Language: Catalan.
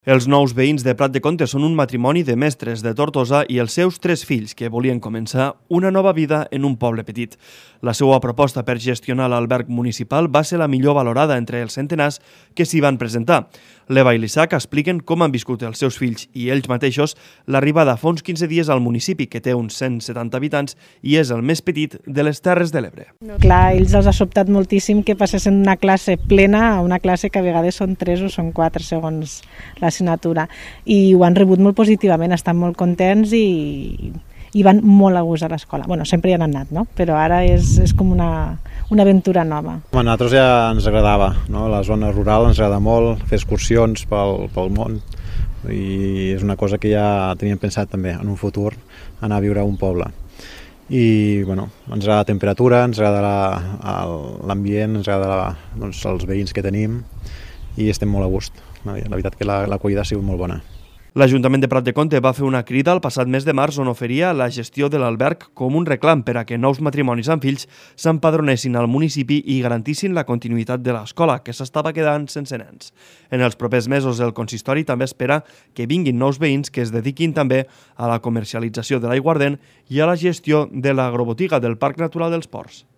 Els nous veïns de Prat de Comte són un matrimoni de mestres de Tortosa i els seus 3 fills que volien començar una nova vida en un poble petit. La seva proposta per gestionar l'alberg municipal va ser la millor valorada entre els centenars que s'hi van presentar. L'Eva i l'Isaac expliquen com han viscut els seus fills i ells mateixos l'arribada fa uns 15 dies al municipi, que té uns 170 habitants i és el més petit de les Terres de l'Ebre. Clar, ells els ha sobtat moltíssim que passessin una classe plena a una classe que a vegades són 3 o són 4 segons l'assignatura, i ho han rebut molt positivament, estan molt contents i van molt a gust a l'escola. Bueno, sempre hi han anat, no? Però ara és com una aventura nova. A nosaltres ja ens agradava, no? La zona rural ens agrada molt, fer excursions pel món, i és una cosa que ja teníem pensat també en un futur, anar a viure a un poble. I bueno, ens agrada la temperatura, ens agrada l'ambient, ens agrada els veïns que tenim i estem molt a gust. La veritat que l'acollida ha sigut molt bona. L'Ajuntament de Prat de Comte va fer una crida el passat mes de març on oferia la gestió de l'alberg com un reclam per a que nous matrimonis amb fills s'empadronessin al municipi i garantissin la continuïtat de l'escola, que s'estava quedant sense nens. En els propers mesos el consistori també espera que vinguin nous veïns que es dediquin també a la comercialització de l'aiguardent i a la gestió de l'agrobotiga del Parc Natural dels Ports.